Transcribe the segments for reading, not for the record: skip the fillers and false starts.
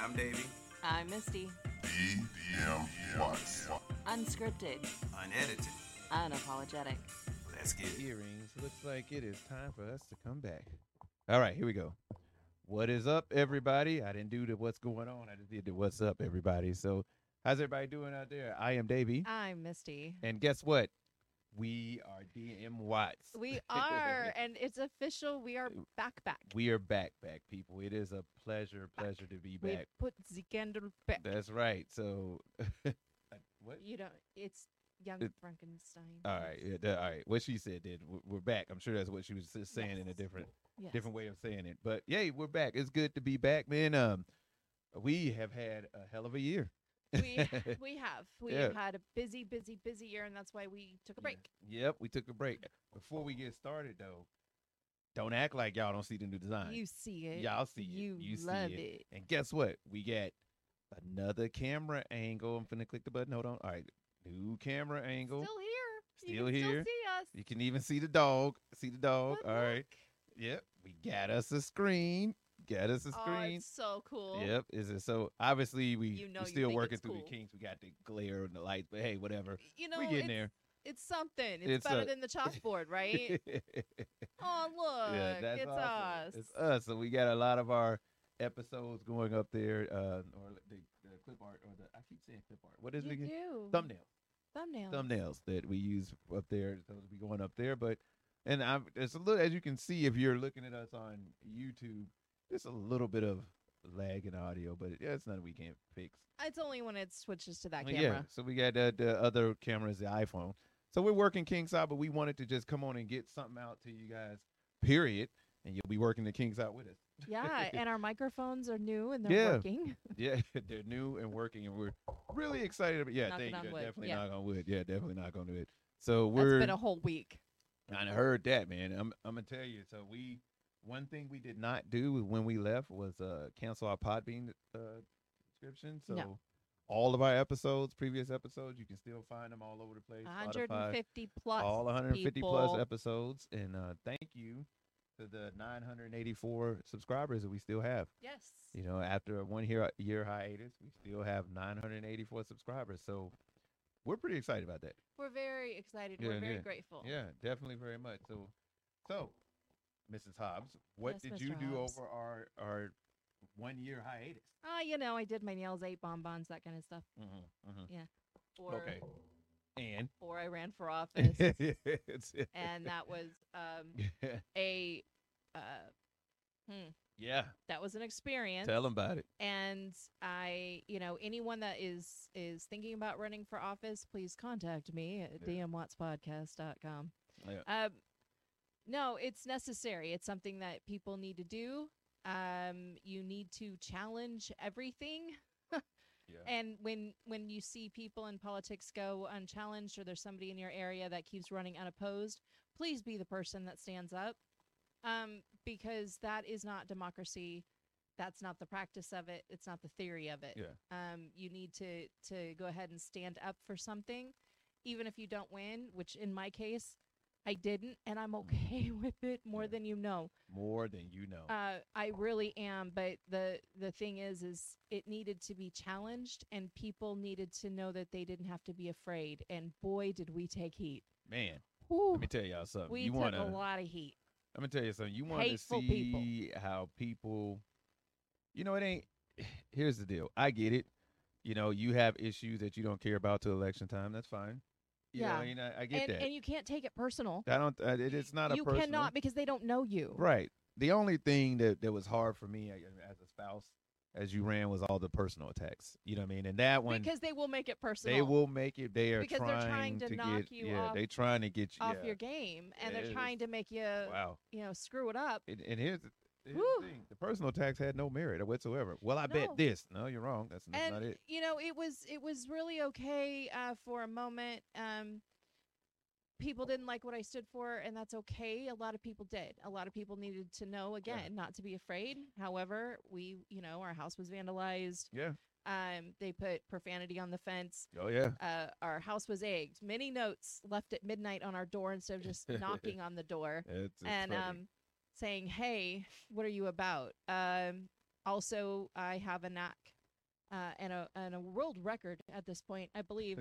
I'm Davey. I'm Misty. DM Watts. Unscripted. Unedited. Unapologetic. Let's get it. Earrings. Looks like it is time for us to come back. All right, here we go. What is up, everybody? I didn't do the what's going on. I just did the what's up, everybody. So, how's everybody doing out there? I am Davey. I'm Misty. And guess what? We are DM Watts. We are, and it's official. We are back. We are back, people. It is a pleasure to be We back. put the candle back. That's right. So, what? You don't. It's young It- Frankenstein. All right, all right. What she said, then we're back. I'm sure that's what she was just saying in a different way of saying it. But yay, we're back. It's good to be back, man. We have had a hell of a year. We Yeah. have had a busy year, and that's why we took a break. Yep, we took a break. Before we get started, though, don't act like y'all don't see the new design. You see it. Y'all see it. You see love it. it. And guess what? We got another camera angle. I'm finna click the button. Hold on. All right, new camera angle. Still here. Still you can here. Still see us. You can even see the dog. See the dog. Good All right. look. Yep, we got us a screen. Got us a Oh, screen. it's so cool. Yep. Is it so? Obviously, we You know we're you still think working it's through cool. the kinks. We got the glare and the lights, but hey, whatever. You know, we getting it's, there. it's something. It's It's better a- than the chalkboard, right? Oh, look. Yeah, that's it's awesome. us. It's us. So we got a lot of our episodes going up there, or the clip art, or the I keep saying clip art. What is You it again? do. Thumbnails. Thumbnails. Thumbnails that we use up there. Those will be going up there. But it's a little, as you can see if you're looking at us on YouTube, there's a little bit of lag in audio, but yeah, it's nothing we can't fix. It's only when it switches to that Well, camera. Yeah, so we got the other cameras, the iPhone. So we're working King's out, but we wanted to just come on and get something out to you guys, period. And you'll be working the King's out with us. Yeah, and our microphones are new and they're Yeah. working. Yeah, they're new and working, and we're really excited. About, yeah, Knocking thank you. on wood, Definitely yeah. knock on wood. Yeah, definitely knock on wood. So That's we're. been a whole week. I heard that, man. I'm gonna tell you. So one thing we did not do when we left was cancel our Podbean subscription. So No. all of our episodes, previous episodes, you can still find them all over the place. Spotify, 150 plus. all 150 people. plus episodes, and thank you to the 984 subscribers that we still have. Yes. You know, after a 1 year hiatus, we still have 984 subscribers. So we're pretty excited about that. We're very excited. Yeah, We're very yeah. grateful. Yeah, definitely very much. So, Mrs. Hobbs, what Yes, did Mr. you do Hobbs. over our 1 year hiatus? I did my nails, ate bonbons, that kind of stuff. Or, Okay. And or I ran for office. It's- And that was a yeah, that was an experience. tell them about it. And anyone that is thinking about running for office, please contact me at Yeah. dmwattspodcast.com. Yeah. No, it's necessary. It's something that people need to do. You need to challenge everything. Yeah. And when you see people in politics go unchallenged, or there's somebody in your area that keeps running unopposed, please be the person that stands up. Because that is not democracy. That's not the practice of it. It's not the theory of it. Yeah. You need to go ahead and stand up for something, even if you don't win, which in my case, I didn't, and I'm okay with it more Yeah. than you know. More than you know. I really am, but the thing is it needed to be challenged, and people needed to know that they didn't have to be afraid. And boy, did we take heat. Man, Whew, let me tell y'all something. we you took wanna, a lot of heat. Let me tell you something. You want to Hateful see how people, it ain't, here's the deal. I get it. You have issues that you don't care about till election time. That's fine. Yeah. I get that. And you can't take it personal. I don't, it's not a You personal. cannot, because they don't know you. Right. The only thing that was hard for me as a spouse, as you ran, was all the personal attacks. You know what I mean? And that one, Because they will make it personal. they will make it. They are Because they're trying to knock get, you yeah, off- they trying to get you off yeah. your game, and Yeah, they're it trying to make you, Wow. screw it up. And here's the Whew. thing: the personal attacks had no merit whatsoever. Well, I No. bet this. No, you're wrong. That's And not it. it was really okay for a moment. People didn't like what I stood for, and that's okay. A lot of people did. A lot of people needed to know, again, not to be afraid. However, our house was vandalized. Yeah. They put profanity on the fence. Oh yeah. Our house was egged. Many notes left at midnight on our door instead of just knocking on the door. It's And funny. saying, "Hey, what are you about?" Also, I have a knack and a world record at this point, I believe,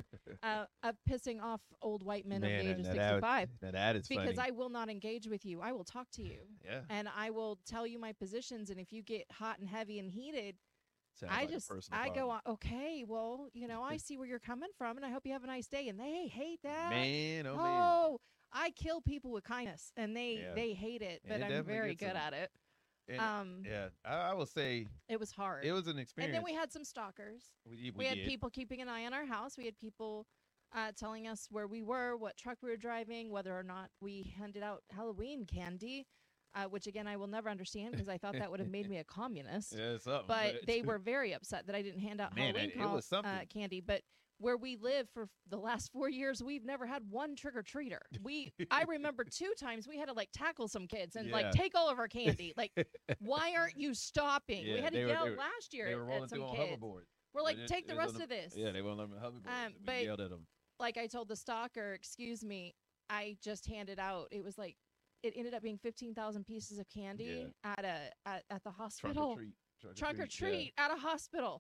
of pissing off old white men Man, of the age of now 65. Now that is Because funny. I will not engage with you. I will talk to you. Yeah. And I will tell you my positions. And if you get hot and heavy and heated, Sounds I like a just, personal I go, problem. okay, well, I see where you're coming from, and I hope you have a nice day. And they hate that. Man, oh, man. Oh, I kill people with kindness, and they Yeah. hate it, And but it I'm definitely very gets good them. at it. And, yeah, I will say It was hard. it was an And experience. then we had some stalkers. We had did. people keeping an eye on our house. We had people telling us where we were, what truck we were driving, whether or not we handed out Halloween candy, which, again, I will never understand because I thought that would have made me a communist. Yeah, something. But they were very upset that I didn't hand out Man, Halloween it was something. candy. But where we live for the last 4 years, we've never had one trick-or-treater. I remember 2 times we had to, like, tackle some kids and, Yeah. like, take all of our candy. Like, why aren't you stopping? We Yeah, had they to were- yell they were- last year They were rolling at some through on kids. hoverboards. We're like, It- take the it was rest on of this. Yeah, they won't let me hoverboards. We but- yelled at them. Like I told the stalker, excuse me, I just handed out. It was like, it ended up being 15,000 pieces of candy at the Trunk hospital. or treat. Trunk or treat at a hospital.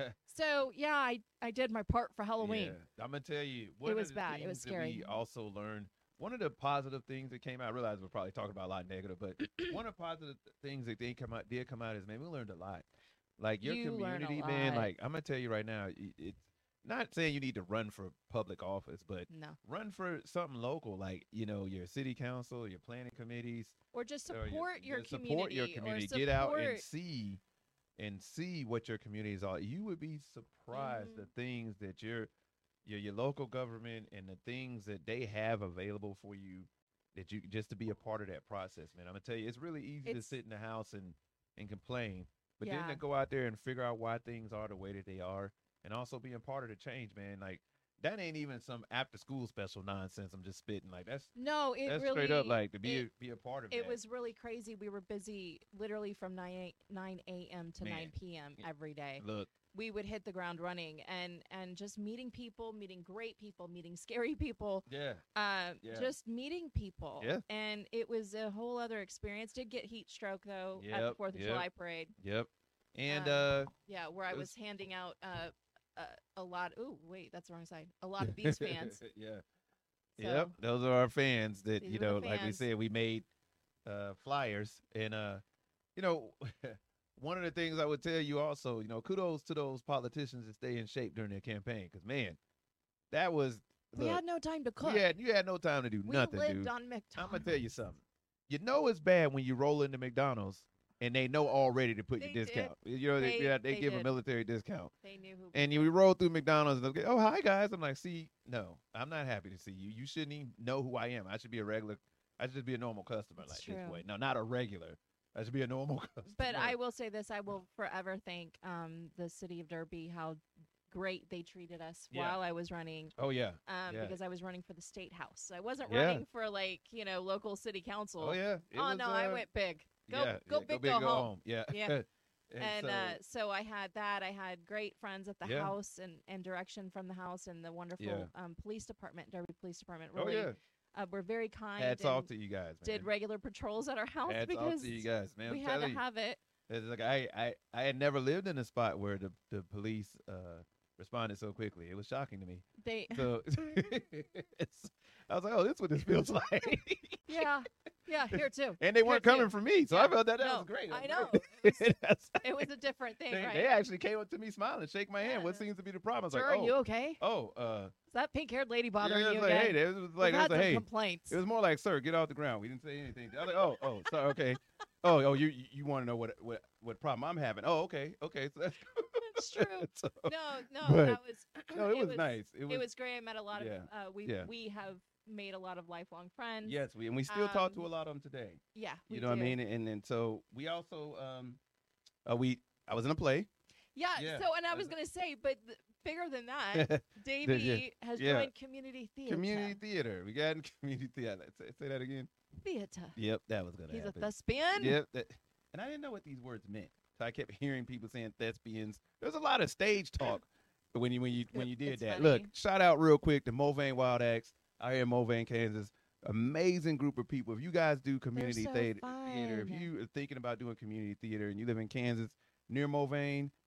So yeah, I did my part for Halloween. Yeah. I'm gonna tell you, one was of the bad. It was things that scary. we also learned. One of the positive things that came out. I realize we're probably talking about a lot of negative, but one of the positive things that did come out is, man, we learned a lot. Like your You learn a community, man. lot. Like I'm gonna tell you right now, it's not saying you need to run for public office, but No, run for something local, like your city council, your planning committees, or just or support your community. Support your community. Or Get out and support- see what your communities are. You would be surprised Mhm. the things that your local government and the things that they have available for you, that you just to be a part of that process, man. I'm gonna tell you, it's really easy to It's- sit in the house and complain, but then Yeah. to go out there and figure out why things are the way that they are, and also being part of the change, man. Like that ain't even some after school special nonsense. I'm just spitting like that's No, it that's really straight up like to it, be a part of It that. was really crazy. We were busy literally from 9 a.m. to Man. 9 p.m. every day. Look, We would hit the ground running and just meeting people, meeting great people, meeting scary people, yeah. Yeah. just meeting people. Yeah. And it was a whole other experience. Did get heat stroke though at the Yep, 4th of yep. July parade. Yep. And Yeah, where I It was was- handing out a lot. Oh wait, that's the wrong side. A lot of Beats fans. yeah. So, Yep. Those are our fans that, These are the like we fans. said, we made flyers. And one of the things I would tell you also, kudos to those politicians that stay in shape during their campaign. Because man, that was we had no time to cook. you had no time to do we nothing, lived dude. on McDonald's. I'm gonna tell you something. You know it's bad when you roll into McDonald's and they know already to put They your did. discount. They They give a did. military discount. They knew who. And you roll through McDonald's and they'll go, oh, hi, guys. I'm like, see, no, I'm not happy to see you. You shouldn't even know who I am. I should be I should just be a normal customer It's like true. this way. No, not a regular. I should be a normal customer. But I will say this: I will forever thank the city of Derby how great they treated us Yeah. while I was running. Oh, yeah. Yeah. Because I was running for the state house. I wasn't Yeah. running for local city council. Oh, yeah. It Oh was, no, I went big. Go yeah, go yeah, big, go home. Yeah. Yeah. and And so I had that. I had great friends at the Yeah. house and direction from the house and the wonderful Yeah. police department, Derby Police Department. oh, Really, yeah. were very kind. Hats and off to you guys, man. did regular patrols at our house Hats off because to you guys, man. we I'm had to telling you. have it. It's like I had never lived in a spot where the police responded so quickly. It was shocking to me. They So I was like, oh, this is what this feels like. yeah here too. And they weren't Here, too. coming for me, so I Yeah. felt that No, was great. I That know. was great. It was a different thing, they, right? they actually came up to me smiling, shake my hand. What Yeah. seems to be the problem? I was Sir, like, are you okay? Is Is that pink-haired lady bothering it you was like, again? hey, it was like, We've had some hey. complaints. It was more like, sir, get off the ground. We didn't say anything. I was like, oh, sorry, okay. Oh, you want to know what problem I'm having? Oh, okay. So that's It's true. so, No, But- that was no, it was nice. It was great. I met a lot Yeah. of Yeah. we have made a lot of lifelong friends. yes, we still talk to Um, a lot of them today. Yeah. You we know what I do. mean? And so we also I was in a play. Yeah. Yeah. So, and I was That's- gonna say, but bigger than that, Davey has Yeah. joined community theater. Community theater. We got in community theater. Say that again. theater. Yep, that was gonna He's happen. a thespian. Yep. And I didn't know what these words meant. So I kept hearing people saying thespians. There's a lot of stage talk when you did It's that. funny. Look, shout out real quick to Mulvane Wild Acts out here in Mulvane, Kansas. Amazing group of people. If you guys do community so theater, if fun. you are thinking about doing community theater and you live in Kansas near Mulvane,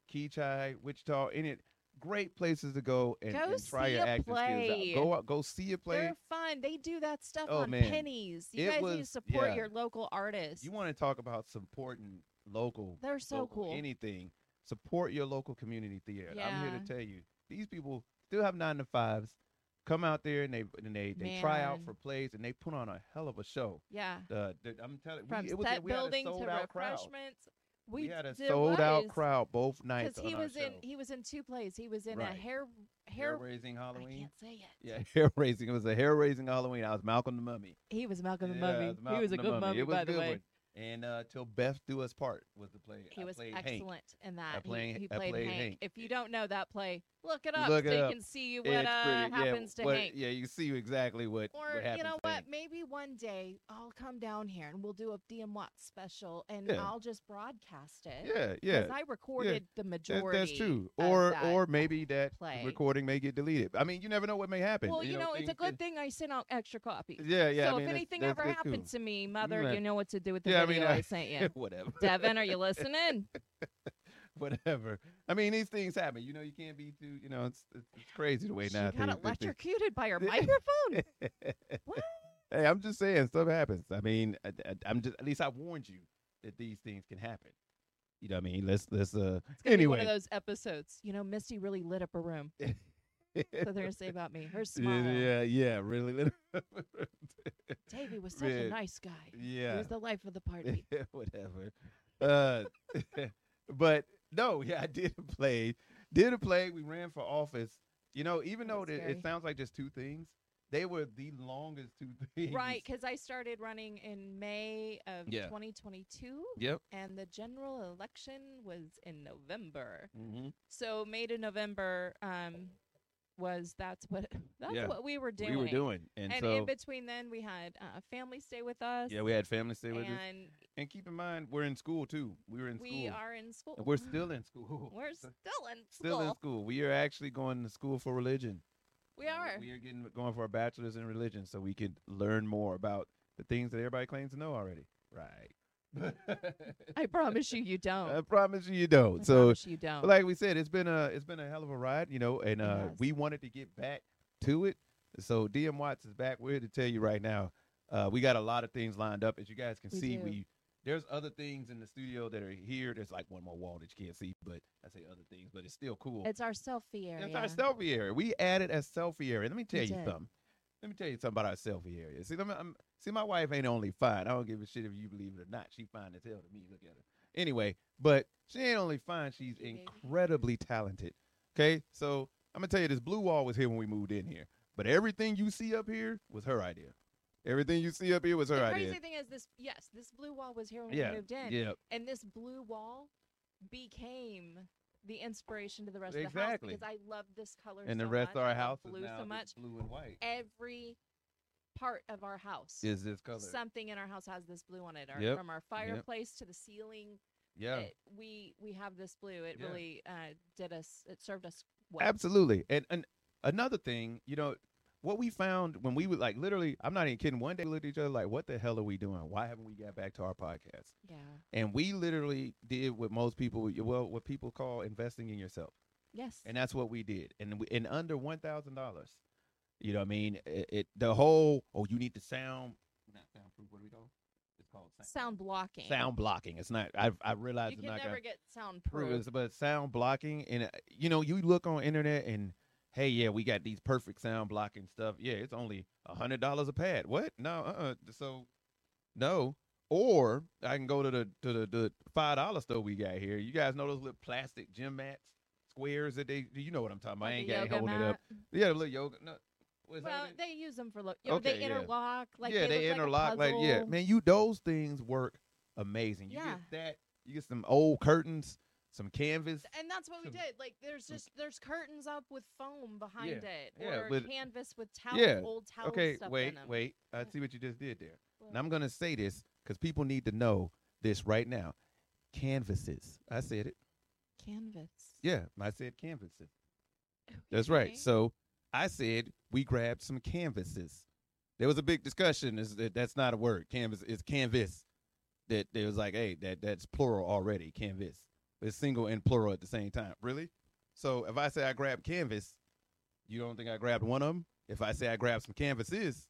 Keachai, Wichita, any great places to go and, Go try see your a acting play. skills out. Go out, go see a play. They're fun. They do that stuff Oh, on man. pennies. You It guys need to was- support yeah. your local artists. You want to talk about supporting local? They're so local cool. Anything. Support your local community theater. I'm here Yeah. to tell you, these people still have 9 to 5s. Come out there and they try out Man. for plays and they put on a hell of a show. Yeah. I'm telling From you, set we had a building to sold out crowd. refreshments. We had a it sold out was, crowd both nights Because on our show. he was in 2 plays. He was in a Right. hair Hair raising I Halloween. can't say it. Yeah, hair raising. It was a hair raising Halloween. I was Malcolm the Mummy. He was Malcolm the Yeah, Mummy. it was He Malcolm was a the good mummy, It was by a the good way. one. And Till Beth Do Us Part was the play. He I was played Hank. excellent in that. I played- he I played played Hank. Hank. If you don't know that play, look it up Look so it you up. can see It's what pretty- happens to Hank. Yeah, you see exactly what Or happens you know to what? Hank. Maybe one day I'll come down here and we'll do a DM Watts special, and Yeah. I'll just broadcast it. Yeah, 'Cause yeah. I recorded the majority. That's true. of Or that maybe that play. recording may get deleted. I mean, you never know what may happen. Well, you know, it's a things good can- thing I sent out extra copies. Yeah, yeah. So I mean, if anything that's ever happened cool. to me, Mother, Right. you know what to do with the Yeah, I video mean, I sent you. whatever. Devin, are you listening? Whatever. I mean, these things happen. You know, you can't be too. You know, it's crazy the way She now. got things- electrocuted by her microphone. What? Hey, I'm just saying, stuff happens. I mean, I'm just at least I warned you that these things can happen. You know what I mean? Let's It's gonna be anyway. one of those episodes. You know, Misty really lit up a room. So they're gonna say about me. Her smile. yeah, really. Davey was such Yeah. a nice guy. He Yeah. was the life of the party. Whatever. But no, yeah, I did a play. We ran for office. You know, even though That's it scary. sounds like just 2 things, they were the longest 2 things. Right, because I started running in May of Yeah. 2022, Yep. and the general election was in November. Mm-hmm. So May to November that's Yeah. what we were doing. We were doing, and so in between then we had family stay with us. yeah, we had family stay with us. and And keep in mind, we're in school too. We were in we school. are in school. And we're still in school. We're still in school. Still in school. We are actually going to school for religion. We are. We are going for our bachelor's in religion, so we could learn more about the things that everybody claims to know already. Right. I promise you, you don't. I promise you, you I don't. So, promise you don't. but like we said, it's been a hell of a ride, you know, and has. we wanted to get back to it. So DM Watts is back. We're here to tell you right now, we got a lot of things lined up. As you guys can We see, do. there's other things in the studio that are here. There's like one more wall that you can't see, but I say other things, but it's still cool. It's our selfie area. It's our selfie area. We added a selfie area. Let me tell We you did. something. Let me tell you something about our selfie area. See, my wife ain't only fine. I don't give a shit if you believe it or not. She fine as hell to me. Look at her. Anyway, but she ain't only fine. She's Hey, baby. incredibly talented. Okay, so I'm gonna tell you, this blue wall was here when we moved in here, but everything you see up here was her idea. Everything you see up here was her The idea. crazy thing is this blue wall was here when Yeah, we moved in. yeah. And this blue wall became the inspiration to the rest of the Exactly. house because I love this color And so the rest much. of our I love house blue is now so just much. blue and white. Every part of our house, Is this color? something in our house has this blue on it. Yep, From our fireplace to the ceiling, Yeah. we have this blue. It Yeah. really it served us well. Absolutely. And another thing, you know, what we found when we would like literally, I'm not even kidding. One day we looked at each other like, what the hell are we doing? Why haven't we got back to our podcast? Yeah. And we literally did what most people, what people call investing in yourself. Yes. And that's what we did. And in under $1,000, you know what I mean? The whole, you need to not soundproof, what do we call it? It's called sound blocking. sound blocking. It's not, I realize You it's can not never gonna get prove soundproof. it, but sound blocking. And, you know, you look on internet and, hey, yeah, we got these perfect sound blocking stuff. Yeah, it's only $100 a pad. What? No, So, no. Or I can go to the $5 store we got here. You guys know those little plastic gym mats, squares that you know what I'm talking about. Like I ain't a got yoga holding it mat. up. Yeah, the little yoga. No, what's Well, that? they use them for they Okay, yeah. interlock. Like yeah, they they look interlock. Like, a Like, yeah, puzzle. man, those things work amazing. You Yeah. get that. You get some old curtains, some canvas. And that's what we some- did. Like, there's curtains up with foam behind it, yeah, or with- canvas with towel, Yeah. old towel Okay, stuff in wait. them. I What? see what you just did there. What? And I'm going to say this because people need to know this right now. Canvases. I said it. Canvas. Yeah, I said canvases. That's right. Okay. So I said we grabbed some canvases. There was a big discussion. That's not a word. Canvas is canvas. That there was like, hey, that's plural already. Canvas. It's single and plural at the same time. Really? So if I say I grabbed canvas, you don't think I grabbed one of them? If I say I grabbed some canvases,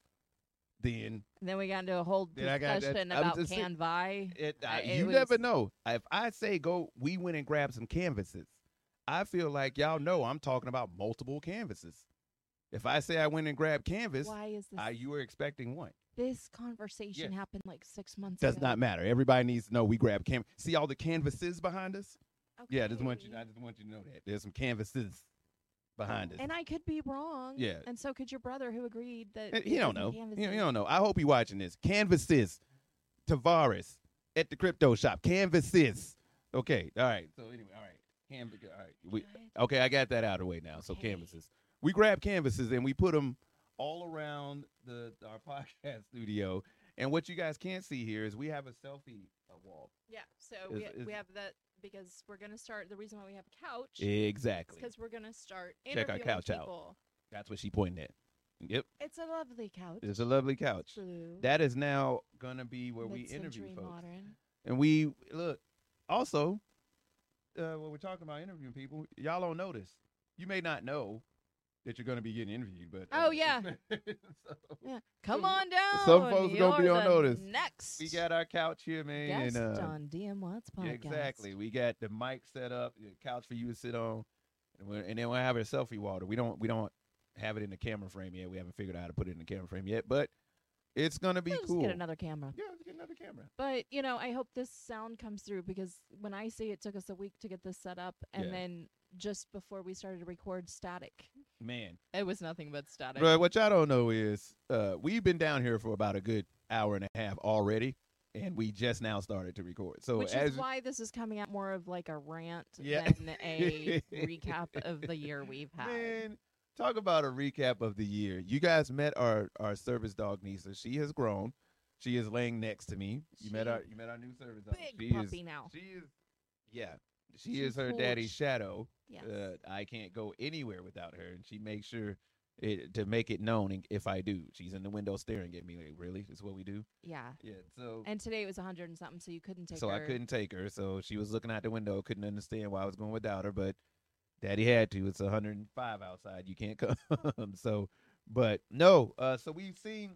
then And then we got into a whole Then I got that- discussion I'm about just saying- Canvi. it, It you never was- know. If I say we went and grabbed some canvases, I feel like y'all know I'm talking about multiple canvases. If I say I went and grabbed canvas, Why is this? you were expecting one. This conversation happened like 6 months Does ago. not matter. Everybody needs to know we grabbed canvas. See all the canvases behind us? Yeah, I just want you to know that there's some canvases behind us. And I could be wrong. Yeah. And so could your brother, who agreed that He it don't wasn't know. canvases. You don't know. I hope you watching this. Canvases. Tavares at the crypto shop. Canvases. Okay. All right. So anyway, all right. All right. Okay, I got that out of the way now. So Okay. canvases. We grab canvases and we put them all around our podcast studio. And what you guys can't see here is we have a selfie wall. Yeah. So Is- we have that because we're going to start. The reason why we have a couch Exactly. because we're going to start Check our interviewing couch out. people. That's what she pointed at. Yep. It's a lovely couch. It's a lovely couch. Blue. That is now going to be where we mid-century interview folks. modern. And we look also when we're talking about interviewing people, y'all don't notice. You may not know that you're going to be getting interviewed, but Oh, yeah. so Yeah. Come So- on down. some folks gonna be You're on the notice. Next. we got our couch here, man, guest and on DM Watts yeah, podcast. exactly. We got the mic set up, the couch for you to sit on, and then we'll have a selfie wall. We don't have it in the camera frame yet. We haven't figured out how to put it in the camera frame yet, but it's gonna be We'll just cool. get another camera. Yeah, let's get another camera. But, I hope this sound comes through because when I say it took us a week to get this set up and Yeah. then just before we started to record static. Man, It was nothing but static. bro, what y'all don't know is we've been down here for about a good hour and a half already, and we just now started to record. So Which as is why this is coming out more of like a rant Yeah. than a recap of the year we've had. man, talk about a recap of the year. You guys met our service dog Nisa. She has grown. She is laying next to me. You met our new service dog. Big She puppy is, now. She is, yeah. She She's is her huge. daddy's shadow. Yes. I can't go anywhere without her, and she makes sure to make it known if I do. She's in the window staring at me like, really? This is what we do? Yeah. Yeah. So And today it was 100 and something, so you couldn't take so her. I couldn't take her. So she was looking out the window, couldn't understand why I was going without her, but Daddy had to. It's 105 outside. You can't come. So, but no. So we've seen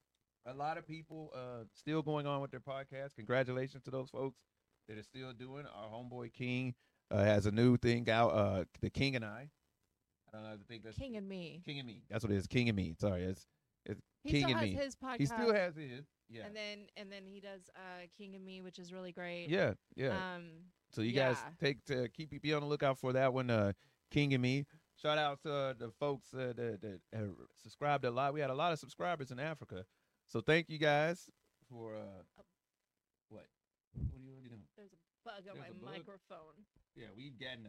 a lot of people still going on with their podcast. Congratulations to those folks that are still doing. Our homeboy King has a new thing out. The King and I don't know. I think that's King and Me. King and Me. That's what it is. King and Me. Sorry, it's He King still and has Me. his podcast. He still has his. Yeah. And then he does King and Me, which is really great. Yeah. Yeah. So you guys yeah. be on the lookout for that one, King and Me. Shout out to the folks that subscribed a lot. We had a lot of subscribers in Africa, so thank you guys for what? What are you doing? There's a bug on There's a my bug? microphone. Yeah, we've gotten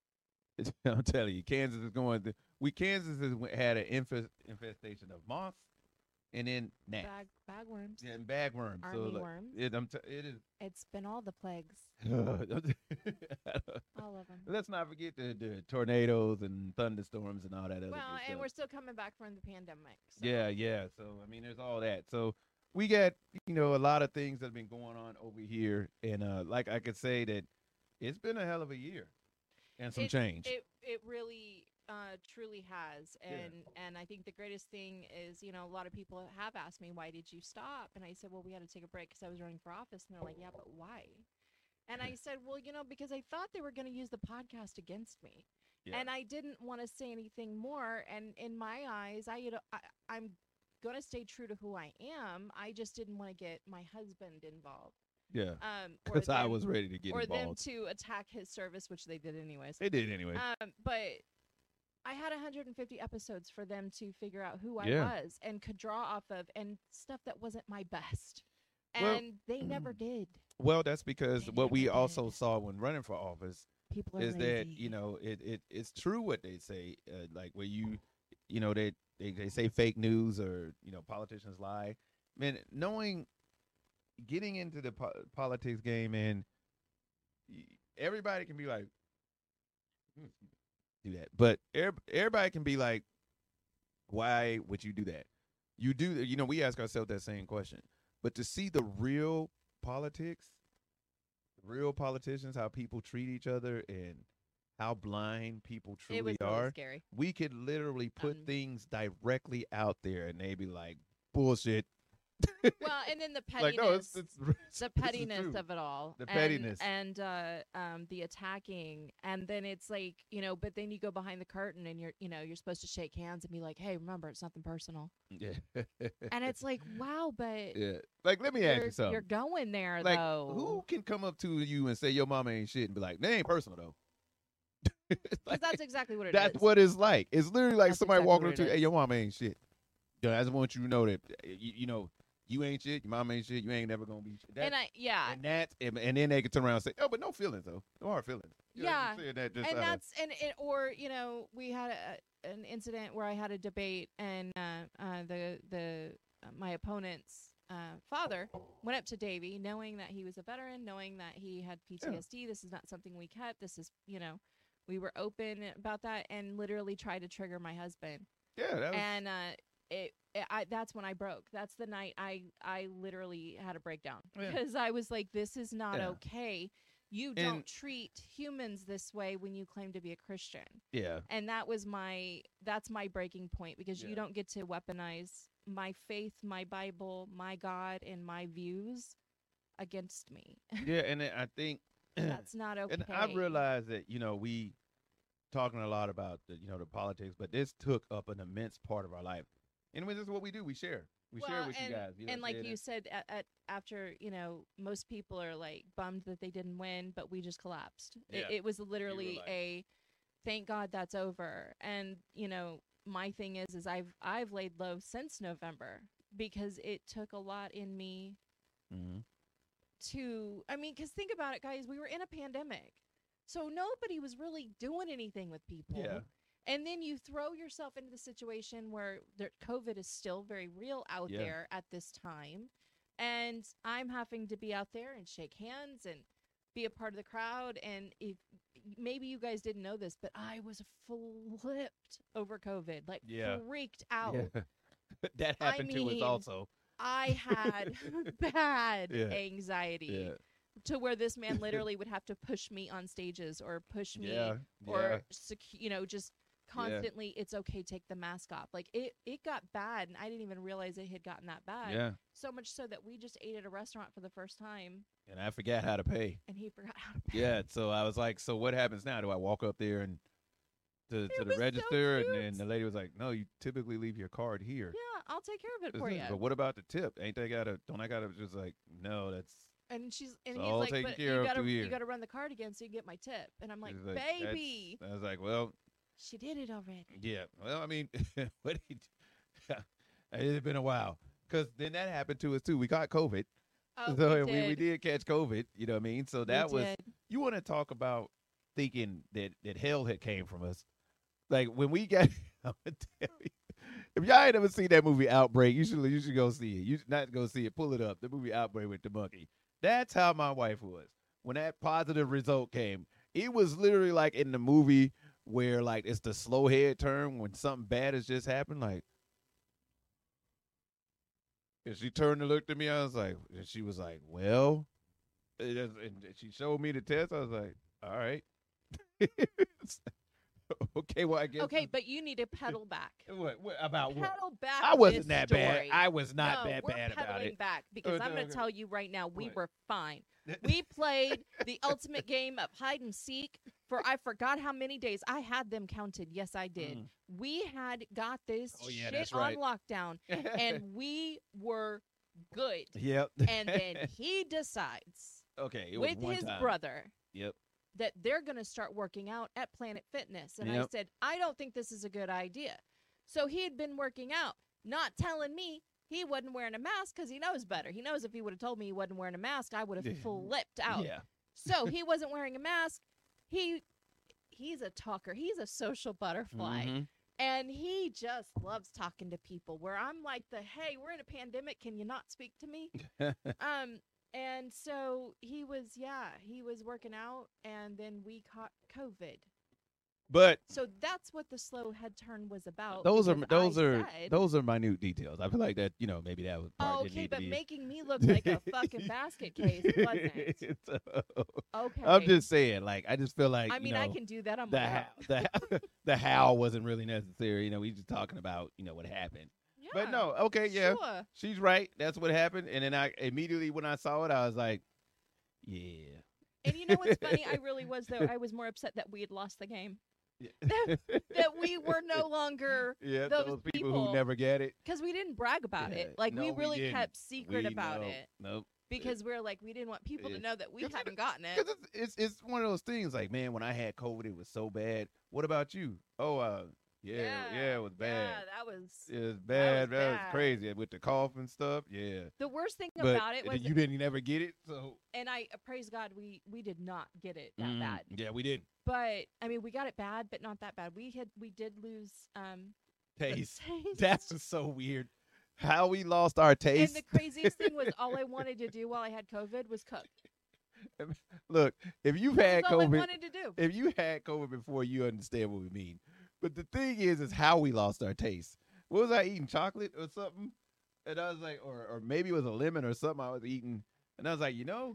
I'm telling you, Kansas is going. Kansas has had an infestation of moths, and then gnats. Bagworms. Yeah, and bagworms. Armyworms. It is. It's been all the plagues. All of them. Let's not forget the tornadoes and thunderstorms and all that other Well, good and stuff. we're still coming back from the pandemic. So. Yeah. So I mean, there's all that. So we got a lot of things that have been going on over here, and like I could say that it's been a hell of a year and some change. It really truly has, Yeah. and I think the greatest thing is a lot of people have asked me, why did you stop? And I said, well, we had to take a break because I was running for office, and they're like, yeah, but why? And I said, well, because I thought they were going to use the podcast against me. Yeah. And I didn't want to say anything more. And in my eyes, I'm going to stay true to who I am. I just didn't want to get my husband involved. Yeah, Or because I them- was ready to get or them involved. to attack his service, which they did anyways. They did anyway. But I had 150 episodes for them to figure out who I Yeah. was and could draw off of, and stuff that wasn't my best. Well, And they never did. Well, that's because They what we never also did. saw when running for office People are is that lazy. it's true what they say, like where they say fake news or politicians lie. Man, getting into the politics game, and everybody can be like do that, but everybody can be like, why would you do that? You do, we ask ourselves that same question, but to see the real politics, real politicians, how people treat each other, and how blind people It was truly really are, scary. we could literally put Um, things directly out there, and they be like, "Bullshit." Well, and then the Like, pettiness, no, it's the this is pettiness true. of it all, The pettiness. and the attacking, and then it's like, but then you go behind the curtain and you're supposed to shake hands and be like, hey, remember, it's nothing personal, Yeah. and it's like, wow, but Yeah. Like, let me ask you you're something. going there Like, though. who can come up to you and say your mama ain't shit and be like, they ain't personal though? Because Like, that's exactly what it is. that's what it's like. It's literally like That's somebody exactly walking what up to it you, hey, is. your mama ain't shit. Yo, I just want you to know that, you ain't shit, your mama ain't shit, you ain't never gonna be shit. And And then they can turn around and say, oh, but no feelings though. No hard feelings. You know, Yeah. you saying that just and outta- that's or we had an incident where I had a debate, and my opponent's father went up to Davey, knowing that he was a veteran, knowing that he had PTSD. This is not something we kept. This is we were open about that, and literally tried to trigger my husband. yeah, that was, And that's when I broke. That's the night I literally had a breakdown, Yeah. because I was like, this is not Yeah. okay. You And- don't treat humans this way when you claim to be a Christian. yeah. And that's my breaking point, because Yeah. you don't get to weaponize my faith, my Bible, my God, and my views against me. Yeah, and then I think That's not okay. and I realized that, we talking a lot about the politics, but this took up an immense part of our life. Anyway, this is what we do. We share. We share Well, with you guys. You know and what I'm like saying? you said, after most people are like bummed that they didn't win, but we just collapsed. Yeah. It was literally like- a thank God that's over. And my thing is I've laid low since November, because it took a lot in me Mhm. because think about it, guys. We were in a pandemic, so nobody was really doing anything with people. Yeah. And then you throw yourself into the situation where COVID is still very real out Yeah. there at this time. And I'm having to be out there and shake hands and be a part of the crowd. And if maybe you guys didn't know this, but I was flipped over COVID, like Yeah. freaked out. Yeah. That happened to us mean, also. I had bad Yeah. anxiety Yeah. to where this man literally would have to push me on stages, or push me, Yeah. or just constantly, it's okay, take the mask off. Like it got bad, and I didn't even realize it had gotten that bad. Yeah. So much so that we just ate at a restaurant for the first time, And I forgot how to pay. and he forgot how to pay. Yeah. So I was like, so what happens now? Do I walk up there and to was the so register? And then cute. the lady was like, no, you typically leave your card here. Yeah, I'll take care of it for you. But what about the tip? Don't I gotta just like, no, that's And It's he's all like, taken but care you of gotta through here. you gotta run the card again so you get my tip. And I'm like, it's like, that's- baby, I was like, well, she did it already. yeah. Well, I mean, what it's been a while. Because then that happened to us too. We got COVID. Oh, So we we did catch COVID. You know what I mean? So that We was, did. you want to talk about thinking that hell had came from us. Like when we got, I'm gonna tell you, if y'all ain't ever seen that movie Outbreak, you should go see it. You should not go see it. Pull it up. The movie Outbreak with the monkey. That's how my wife was when that positive result came. It was literally like in the movie where like it's the slow head turn when something bad has just happened. Like, and she turned and looked at me. I was like, and she was like, well, and she showed me the test. I was like, all right. Okay, well, I guess. Okay, but you need to pedal back. What about what? Pedal back. I wasn't this that story. bad. I was not No, that we're bad about pedaling it. back, because I'm going okay. to tell you right now, we What? were fine. We played the ultimate game of hide and seek for I forgot how many days. I had them counted. Yes, I did. Mm. We had got this Oh, yeah, shit that's on right. lockdown, and we were good. Yep. And then he decides okay, it was with one his time. brother Yep. that they're going to start working out at Planet Fitness. And I Yep. said, I don't think this is a good idea. So he had been working out, not telling me he wasn't wearing a mask, because he knows better. He knows if he would have told me he wasn't wearing a mask, I would have flipped out. Yeah. So he wasn't wearing a mask. He's a talker. He's a social butterfly. Mhm. And he just loves talking to people, where I'm like hey, we're in a pandemic. Can you not speak to me? And so he was working out, and then we caught COVID. But So that's what the slow head turn was about. those are because I said, minute details. I feel like that, maybe that was part Oh, didn't okay, need to but be. making me look like a fucking basket case wasn't. So, Okay. I'm just saying, like, I just feel like I mean, I can do that on the my how, own. the how wasn't really necessary. We just talking about what happened. Yeah, But no, okay, yeah, sure. she's right. That's what happened. And then I immediately when I saw it, I was like, yeah. And you know what's funny? I really was, though. I was more upset that we had lost the game. Yeah. That we were no longer Yeah, those those people people- who never get it. because we didn't brag about Yeah, it. Like no, we we really didn't. kept secret We about know. it Nope. because we are like we didn't want people Yeah. to know that we 'Cause it- hadn't gotten it. Because it's one of those things like, man, when I had COVID, it was so bad. What about you? Oh, yeah, it was bad. Yeah, that was It was bad. That was bad. crazy with the cough and stuff. Yeah, the worst thing but about it was, you didn't never get it, so and I praise God we did not get it that bad. Yeah, we did. But I mean, we got it bad, but not that bad. We did lose the Taste. taste. That's just so weird. How we lost our taste. And the craziest thing was all I wanted to do while I had COVID was cook. Look, if you've That's had all I COVID, wanted to do. if you had COVID before, you understand what we mean. But the thing is how we lost our taste. What was I eating? Chocolate or something? And I was like, or maybe it was a lemon or something I was eating. And I was like,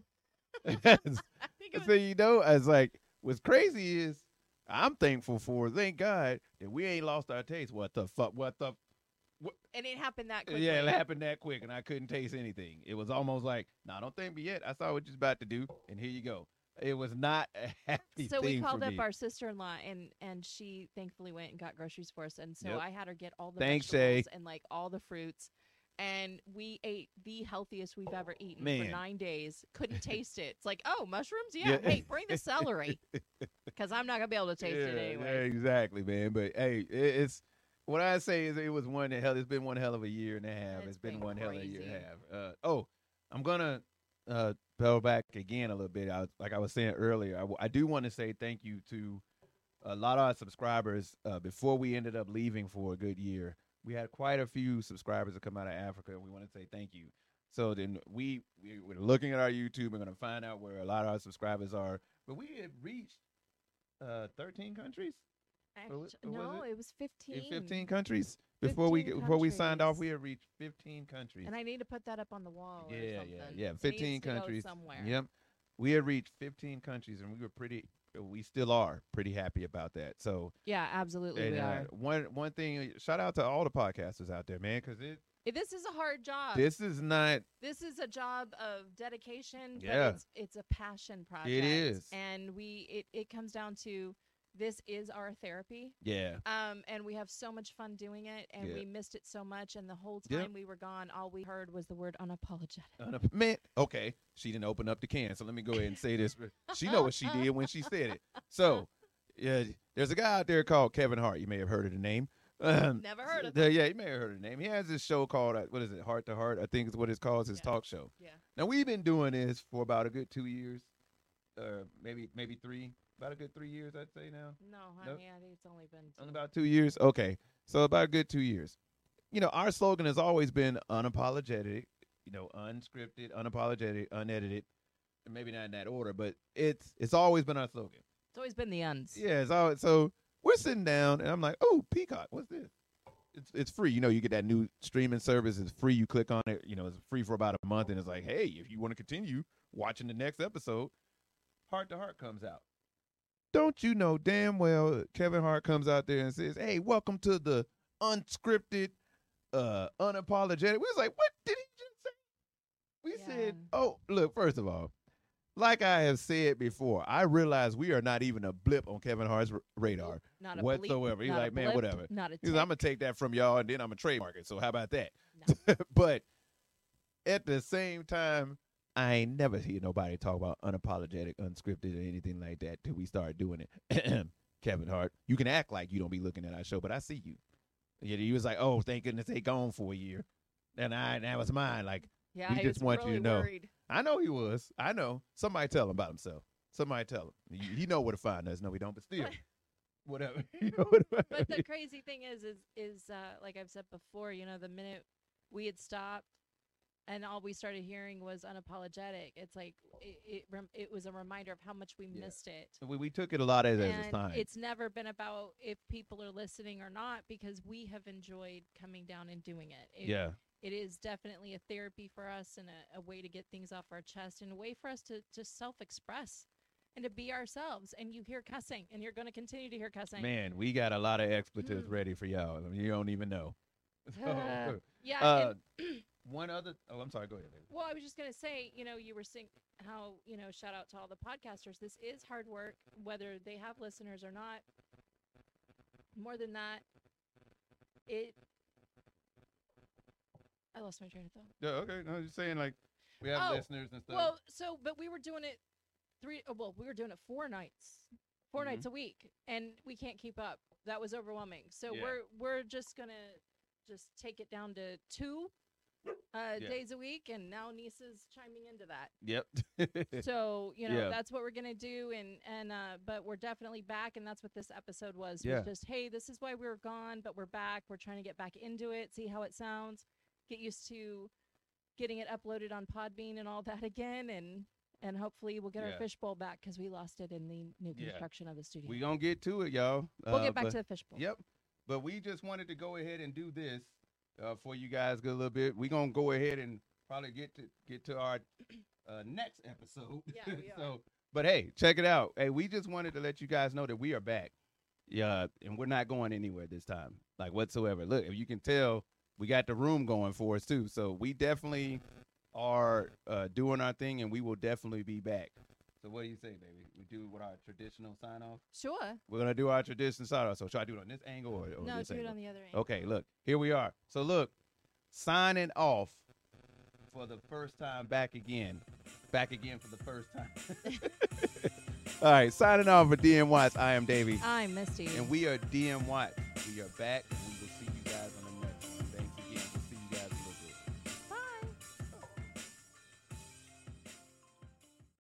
I think it so was, I was like, what's crazy is I'm thankful for, thank God, that we ain't lost our taste. What the fuck? and it happened that quickly. Yeah, it happened that quick, and I couldn't taste anything. It was almost like, no, don't thank me yet. I saw what you're about to do, and here you go. It was not a happy So thing we called for up me. our sister-in-law, and she thankfully went and got groceries for us, and so Yep. I had her get all the Thanks, vegetables Shay. and like all the fruits, and we ate the healthiest we've ever eaten Man. for 9 days. Couldn't taste it. It's like, oh, mushrooms, Yeah. Hey, bring the celery, because I'm not gonna be able to taste it Yeah, anyway. exactly, man. But hey, it's what I say is it was one hell. It's been one hell of a year and a half. It's Been been one hell of a year and crazy. a half. I'm gonna pedal back again a little bit. Like I was saying earlier, I do want to say thank you to a lot of our subscribers. Before we ended up leaving for a good year, we had quite a few subscribers that come out of Africa, and we want to say thank you. So then we're looking at our YouTube. We're gonna find out where a lot of our subscribers are. But we had reached 13 countries. Actu- Or was no, it? it was 15. In 15 countries before we 15 signed off. countries. We had reached 15 countries. And I need to put that up on the wall. Or Yeah, something. yeah. It 15 needs to go countries. somewhere. Yep. We had reached 15 countries, and we still are pretty happy about that. So, Yeah, absolutely, and, we are. one thing, shout out to all the podcasters out there, man, because This is a hard job. this is not. This is a job of dedication, Yeah. but it's a passion project. is. And it comes down to this is our therapy. Yeah. And we have so much fun doing it, and Yeah. we missed it so much, and the whole Yep. time we were gone, all we heard was the word unapologetic. Man, okay, she didn't open up the can, so let me go ahead and say this. She know what she did when she said it. So, yeah, there's a guy out there called Kevin Hart. You may have heard of the name. Never heard of Yeah, you may have heard of the name. He has this show called what is it, Heart to Heart? I think is what it's called. It's his Yeah. talk show. Yeah. Now we've been doing this for about a good 2 years, maybe 3. About a good 3 years, I'd say now. No, honey, I think it's only been On two. about 2 years. Okay, so about a good 2 years. Our slogan has always been unapologetic. Unscripted, unapologetic, unedited. And maybe not in that order, but it's always been our slogan. It's always been the uns. Yeah, it's always, so we're sitting down, and I'm like, oh, Peacock, what's this? It's free. You get that new streaming service. It's free. You click on it. It's free for about a month, and it's like, hey, if you want to continue watching the next episode, Heart to Heart comes out. Don't you know damn well Kevin Hart comes out there and says, hey, welcome to the unscripted, unapologetic. We was like, what did he just say? We said, Yeah. oh, look, first of all, like I have said before, I realize we are not even a blip on Kevin Hart's radar Not a whatsoever. Bleep, He's not a like, man, blip, whatever. Not a He's like, I'm tick. gonna take that from y'all, and then I'm gonna trademark it. So how about that? No. But at the same time, I ain't never hear nobody talk about unapologetic, unscripted, or anything like that till we start doing it. Kevin Hart, you can act like you don't be looking at our show, but I see you. He was like, oh, thank goodness they gone for a year, and that was mine. Like, Yeah, we I just was want you really to know. worried. I know he was. I know. Somebody tell him about himself. Somebody tell him. He know where to find us. No, we don't, but still, whatever. But the crazy thing is like I've said before, the minute we had stopped and all we started hearing was unapologetic. It's like it was a reminder of how much we Yeah. missed it. We took it a lot as a And sign. it's never been about if people are listening or not, because we have enjoyed coming down and doing it. Yeah. It is definitely a therapy for us and a way to get things off our chest and a way for us to just self-express and to be ourselves. And you hear cussing, and you're going to continue to hear cussing. Man, we got a lot of expletives Mm. ready for y'all. I mean, you don't even know. Yeah. and- One other. Oh, I'm sorry. Go ahead, baby. well, I was just going to say, you were saying how, shout out to all the podcasters. This is hard work, whether they have listeners or not. More than that, I lost my train of thought. Yeah. Okay. No, just saying like we have Oh, listeners and stuff. Well, but we were doing it we were doing it 4 nights. 4 Mhm. nights a week, and we can't keep up. That was overwhelming. So Yeah. we're just going to just take it down to 2 days a week, and now Nisa's chiming into that. Yep. So, Yeah. that's what we're going to do, and but we're definitely back, and that's what this episode was. Yeah. Was just, hey, this is why we were gone, but we're back. We're trying to get back into it, see how it sounds, get used to getting it uploaded on Podbean and all that again, and hopefully we'll get Yeah. our fishbowl back because we lost it in the new Yeah. construction of the studio. We gonna get to it, y'all. We'll get back but- to the fishbowl. Yep. But we just wanted to go ahead and do this for you guys a little bit. We gonna go ahead and probably get to our next episode. Yeah, we are. So, but hey, check it out. Hey, we just wanted to let you guys know that we are back. Yeah, and we're not going anywhere this time, like whatsoever. Look, if you can tell, we got the room going for us too. So we definitely are doing our thing, and we will definitely be back. So what do you say, baby? We do with our traditional sign off. Sure. We're gonna do our traditional sign off. So should I do it on this angle or No, this do it angle? on the other end. Okay, look, here we are. So look, signing off for the first time, back again for the first time. All right, signing off for DM Watts. I am Davey, I'm Misty. and we are DM Watts. We are back. We will see you guys on